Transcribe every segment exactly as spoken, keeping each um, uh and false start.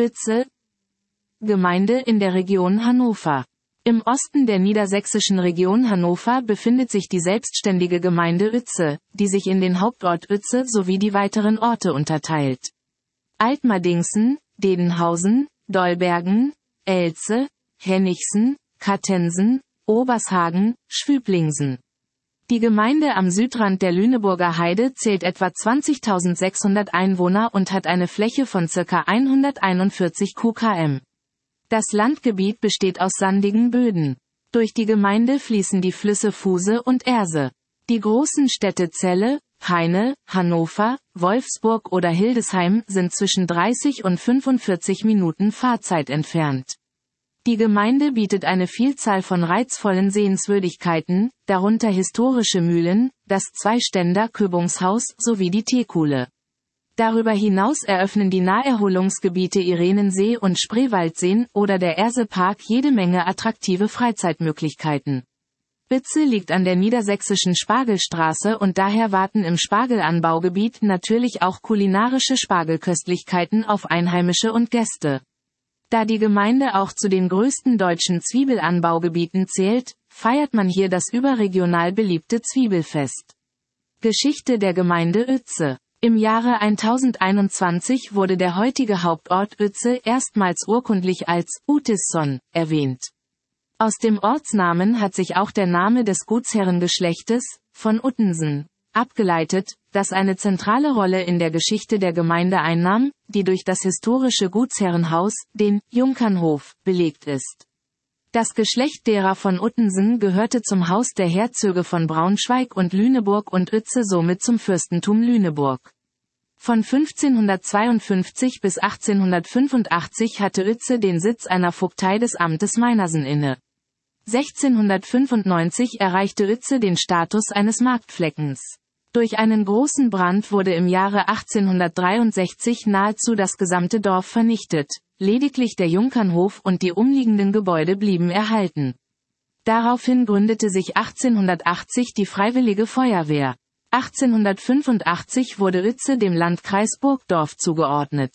Bütze, Gemeinde in der Region Hannover. Im Osten der niedersächsischen Region Hannover befindet sich die selbstständige Gemeinde Uetze, die sich in den Hauptort Uetze sowie die weiteren Orte unterteilt. Altmadingsen, Dedenhausen, Dolbergen, Elze, Hennichsen, Kattensen, Obershagen, Schwüblingsen. Die Gemeinde am Südrand der Lüneburger Heide zählt etwa zwanzigtausendsechshundert Einwohner und hat eine Fläche von ca. hunderteinundvierzig Quadratkilometer. Das Landgebiet besteht aus sandigen Böden. Durch die Gemeinde fließen die Flüsse Fuhse und Erse. Die großen Städte Celle, Peine, Hannover, Wolfsburg oder Hildesheim sind zwischen dreißig und fünfundvierzig Minuten Fahrzeit entfernt. Die Gemeinde bietet eine Vielzahl von reizvollen Sehenswürdigkeiten, darunter historische Mühlen, das Zweiständer-Köbungshaus sowie die Teekuhle. Darüber hinaus eröffnen die Naherholungsgebiete Irenensee und Spreewaldseen oder der Erse-Park jede Menge attraktive Freizeitmöglichkeiten. Bütze liegt an der niedersächsischen Spargelstraße und daher warten im Spargelanbaugebiet natürlich auch kulinarische Spargelköstlichkeiten auf Einheimische und Gäste. Da die Gemeinde auch zu den größten deutschen Zwiebelanbaugebieten zählt, feiert man hier das überregional beliebte Zwiebelfest. Geschichte der Gemeinde Uetze. Im Jahre tausendeinundzwanzig wurde der heutige Hauptort Uetze erstmals urkundlich als Utisson erwähnt. Aus dem Ortsnamen hat sich auch der Name des Gutsherrengeschlechtes, von Uttensen, abgeleitet, das eine zentrale Rolle in der Geschichte der Gemeinde einnahm, die durch das historische Gutsherrenhaus, den Junkernhof, belegt ist. Das Geschlecht derer von Uttensen gehörte zum Haus der Herzöge von Braunschweig und Lüneburg und Uetze somit zum Fürstentum Lüneburg. Von fünfzehnhundertzweiundfünfzig bis achtzehnhundertfünfundachtzig hatte Uetze den Sitz einer Vogtei des Amtes Meinersen inne. sechzehnhundertfünfundneunzig erreichte Uetze den Status eines Marktfleckens. Durch einen großen Brand wurde im Jahre achtzehnhundertdreiundsechzig nahezu das gesamte Dorf vernichtet, lediglich der Junkernhof und die umliegenden Gebäude blieben erhalten. Daraufhin gründete sich achtzehnhundertachtzig die Freiwillige Feuerwehr. achtzehnhundertfünfundachtzig wurde Uetze dem Landkreis Burgdorf zugeordnet.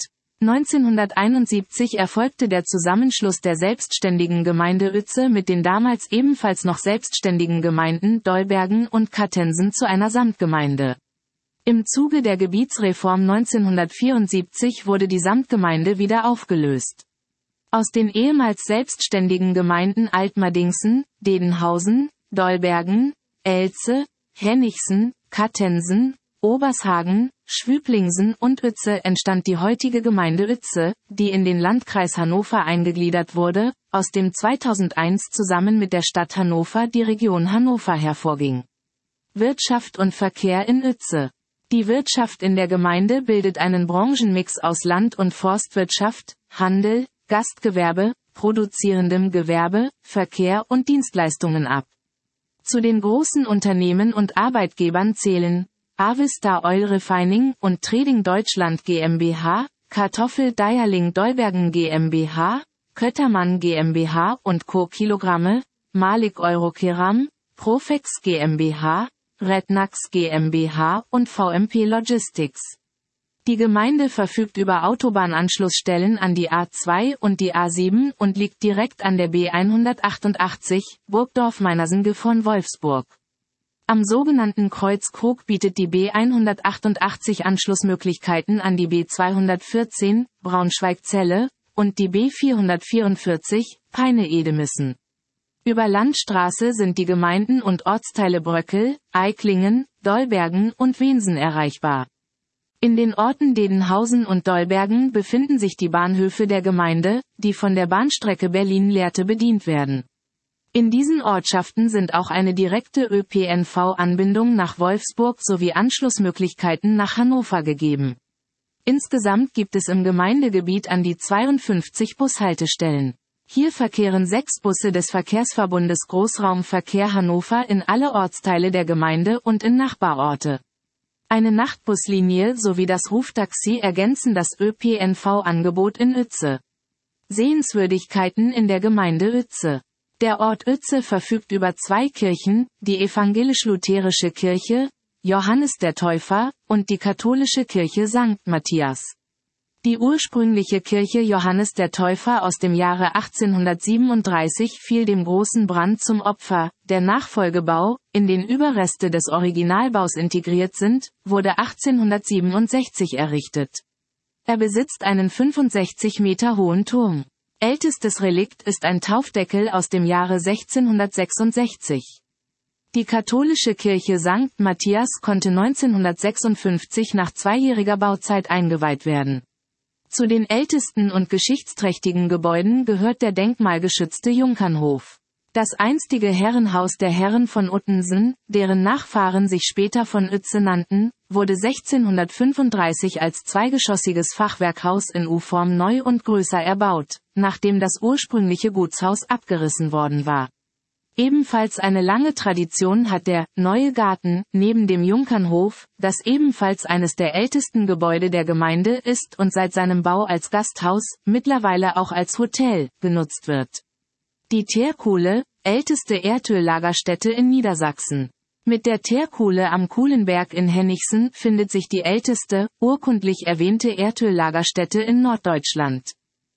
neunzehnhunderteinundsiebzig erfolgte der Zusammenschluss der selbstständigen Gemeinde Uetze mit den damals ebenfalls noch selbstständigen Gemeinden Dolbergen und Kattensen zu einer Samtgemeinde. Im Zuge der Gebietsreform neunzehnhundertvierundsiebzig wurde die Samtgemeinde wieder aufgelöst. Aus den ehemals selbstständigen Gemeinden Altmadingsen, Dedenhausen, Dolbergen, Elze, Hennichsen, Kattensen, Obershagen, Schwüblingsen und Uetze entstand die heutige Gemeinde Uetze, die in den Landkreis Hannover eingegliedert wurde, aus dem zweitausendeins zusammen mit der Stadt Hannover die Region Hannover hervorging. Wirtschaft und Verkehr in Uetze. Die Wirtschaft in der Gemeinde bildet einen Branchenmix aus Land- und Forstwirtschaft, Handel, Gastgewerbe, produzierendem Gewerbe, Verkehr und Dienstleistungen ab. Zu den großen Unternehmen und Arbeitgebern zählen Avista Oil Refining und Trading Deutschland GmbH, Kartoffel Deierling Dolbergen GmbH, Köttermann GmbH und Co. Kilogramme, Malik Eurokeram, Profex GmbH, Rednax GmbH und V M P Logistics. Die Gemeinde verfügt über Autobahnanschlussstellen an die A zwei und die A sieben und liegt direkt an der B hundertachtundachtzig, Burgdorf-Meinersen-Gifhorn-Wolfsburg. Am sogenannten Kreuzkrug bietet die B hundertachtundachtzig Anschlussmöglichkeiten an die B zweihundertvierzehn, Braunschweig-Celle, und die B vierhundertvierundvierzig, Peine-Edemissen. Über Landstraße sind die Gemeinden und Ortsteile Bröckel, Eiklingen, Dolbergen und Wensen erreichbar. In den Orten Dedenhausen und Dolbergen befinden sich die Bahnhöfe der Gemeinde, die von der Bahnstrecke Berlin-Lehrte bedient werden. In diesen Ortschaften sind auch eine direkte Ö P N V-Anbindung nach Wolfsburg sowie Anschlussmöglichkeiten nach Hannover gegeben. Insgesamt gibt es im Gemeindegebiet an die zweiundfünfzig Bushaltestellen. Hier verkehren sechs Busse des Verkehrsverbundes Großraumverkehr Hannover in alle Ortsteile der Gemeinde und in Nachbarorte. Eine Nachtbuslinie sowie das Ruftaxi ergänzen das Ö P N V-Angebot in Uetze. Sehenswürdigkeiten in der Gemeinde Uetze. Der Ort Uetze verfügt über zwei Kirchen, die evangelisch-lutherische Kirche, Johannes der Täufer, und die katholische Kirche Sankt Matthias. Die ursprüngliche Kirche Johannes der Täufer aus dem Jahre achtzehnhundertsiebenunddreißig fiel dem großen Brand zum Opfer. Der Nachfolgebau, in den Überreste des Originalbaus integriert sind, wurde achtzehnhundertsiebenundsechzig errichtet. Er besitzt einen fünfundsechzig Meter hohen Turm. Ältestes Relikt ist ein Taufdeckel aus dem Jahre sechzehnhundertsechsundsechzig. Die katholische Kirche Sankt Matthias konnte neunzehnhundertsechsundfünfzig nach zweijähriger Bauzeit eingeweiht werden. Zu den ältesten und geschichtsträchtigen Gebäuden gehört der denkmalgeschützte Junkernhof. Das einstige Herrenhaus der Herren von Uttensen, deren Nachfahren sich später von Uetze nannten, wurde sechzehnhundertfünfunddreißig als zweigeschossiges Fachwerkhaus in U-Form neu und größer erbaut, nachdem das ursprüngliche Gutshaus abgerissen worden war. Ebenfalls eine lange Tradition hat der Neue Garten neben dem Junkernhof, das ebenfalls eines der ältesten Gebäude der Gemeinde ist und seit seinem Bau als Gasthaus, mittlerweile auch als Hotel, genutzt wird. Die Teerkuhle, älteste Erdöllagerstätte in Niedersachsen. Mit der Teerkuhle am Kuhlenberg in Hennichsen findet sich die älteste, urkundlich erwähnte Erdöllagerstätte in Norddeutschland.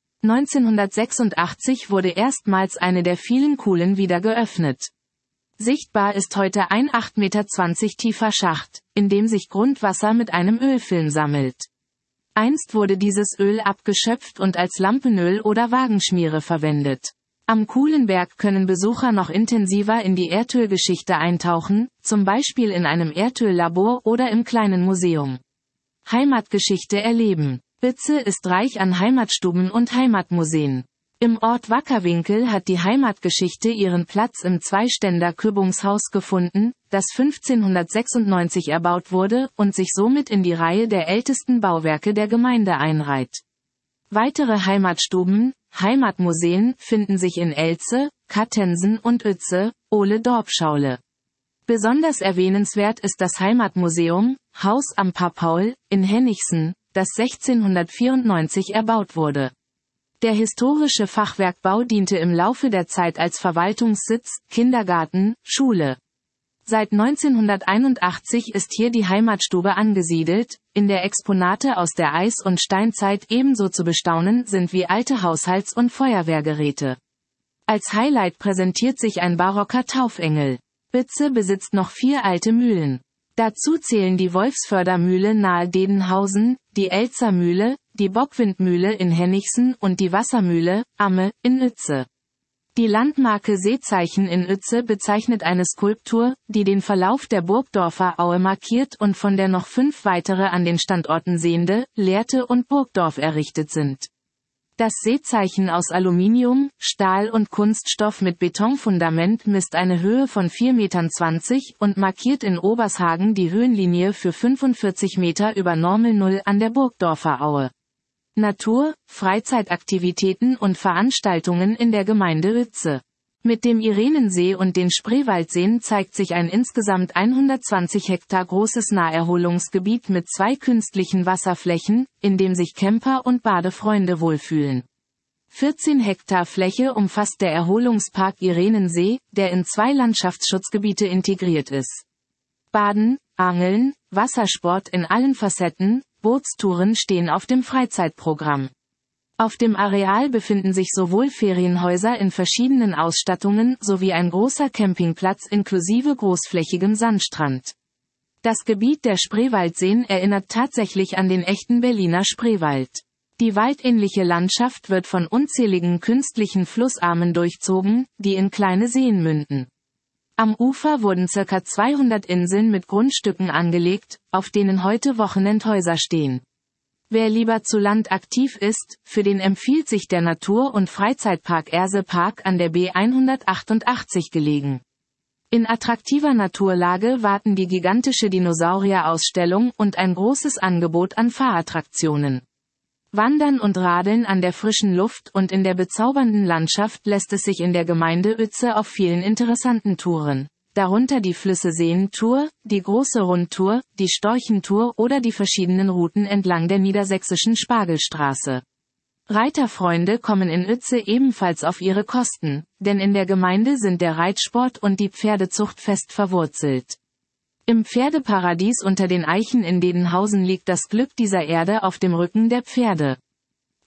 neunzehnhundertsechsundachtzig wurde erstmals eine der vielen Kuhlen wieder geöffnet. Sichtbar ist heute ein acht Komma zwanzig Meter tiefer Schacht, in dem sich Grundwasser mit einem Ölfilm sammelt. Einst wurde dieses Öl abgeschöpft und als Lampenöl oder Wagenschmiere verwendet. Am Kuhlenberg können Besucher noch intensiver in die Erdölgeschichte eintauchen, zum Beispiel in einem Erdöllabor oder im kleinen Museum. Heimatgeschichte erleben. Uetze ist reich an Heimatstuben und Heimatmuseen. Im Ort Wackerwinkel hat die Heimatgeschichte ihren Platz im Zweiständer-Kübungshaus gefunden, das fünfzehnhundertsechsundneunzig erbaut wurde und sich somit in die Reihe der ältesten Bauwerke der Gemeinde einreiht. Weitere Heimatstuben, Heimatmuseen finden sich in Elze, Kattensen und Uetze, Ole Dorpschaule. Besonders erwähnenswert ist das Heimatmuseum, Haus am Pappaul, in Hennichsen, das sechzehnhundertvierundneunzig erbaut wurde. Der historische Fachwerkbau diente im Laufe der Zeit als Verwaltungssitz, Kindergarten, Schule. Seit neunzehnhunderteinundachtzig ist hier die Heimatstube angesiedelt, in der Exponate aus der Eis- und Steinzeit ebenso zu bestaunen sind wie alte Haushalts- und Feuerwehrgeräte. Als Highlight präsentiert sich ein barocker Taufengel. Uetze besitzt noch vier alte Mühlen. Dazu zählen die Wolfsfördermühle nahe Dedenhausen, die Elzer Mühle, die Bockwindmühle in Hennichsen und die Wassermühle, Amme, in Uetze. Die Landmarke Seezeichen in Uetze bezeichnet eine Skulptur, die den Verlauf der Burgdorfer Aue markiert und von der noch fünf weitere an den Standorten Sehnde, Lehrte und Burgdorf errichtet sind. Das Seezeichen aus Aluminium, Stahl und Kunststoff mit Betonfundament misst eine Höhe von vier Komma zwanzig Meter und markiert in Obershagen die Höhenlinie für fünfundvierzig Meter über Normal Null an der Burgdorfer Aue. Natur, Freizeitaktivitäten und Veranstaltungen in der Gemeinde Uetze. Mit dem Irenensee und den Spreewaldseen zeigt sich ein insgesamt hundertzwanzig Hektar großes Naherholungsgebiet mit zwei künstlichen Wasserflächen, in dem sich Camper und Badefreunde wohlfühlen. vierzehn Hektar Fläche umfasst der Erholungspark Irenensee, der in zwei Landschaftsschutzgebiete integriert ist. Baden, Angeln, Wassersport in allen Facetten, Bootstouren stehen auf dem Freizeitprogramm. Auf dem Areal befinden sich sowohl Ferienhäuser in verschiedenen Ausstattungen sowie ein großer Campingplatz inklusive großflächigem Sandstrand. Das Gebiet der Spreewaldseen erinnert tatsächlich an den echten Berliner Spreewald. Die waldähnliche Landschaft wird von unzähligen künstlichen Flussarmen durchzogen, die in kleine Seen münden. Am Ufer wurden ca. zweihundert Inseln mit Grundstücken angelegt, auf denen heute Wochenendhäuser stehen. Wer lieber zu Land aktiv ist, für den empfiehlt sich der Natur- und Freizeitpark Erse Park an der B hundertachtundachtzig gelegen. In attraktiver Naturlage warten die gigantische Dinosaurierausstellung und ein großes Angebot an Fahrattraktionen. Wandern und Radeln an der frischen Luft und in der bezaubernden Landschaft lässt es sich in der Gemeinde Uetze auf vielen interessanten Touren, darunter die Flüsse-Seen-Tour, die große Rundtour, die Storchentour oder die verschiedenen Routen entlang der niedersächsischen Spargelstraße. Reiterfreunde kommen in Uetze ebenfalls auf ihre Kosten, denn in der Gemeinde sind der Reitsport und die Pferdezucht fest verwurzelt. Im Pferdeparadies unter den Eichen in Dedenhausen liegt das Glück dieser Erde auf dem Rücken der Pferde.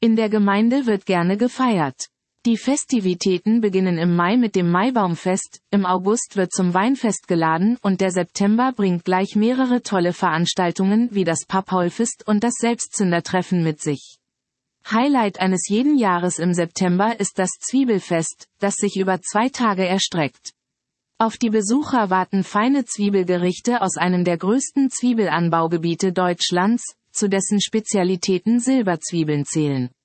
In der Gemeinde wird gerne gefeiert. Die Festivitäten beginnen im Mai mit dem Maibaumfest, im August wird zum Weinfest geladen und der September bringt gleich mehrere tolle Veranstaltungen wie das Pappholfest und das Selbstzündertreffen mit sich. Highlight eines jeden Jahres im September ist das Zwiebelfest, das sich über zwei Tage erstreckt. Auf die Besucher warten feine Zwiebelgerichte aus einem der größten Zwiebelanbaugebiete Deutschlands, zu dessen Spezialitäten Silberzwiebeln zählen.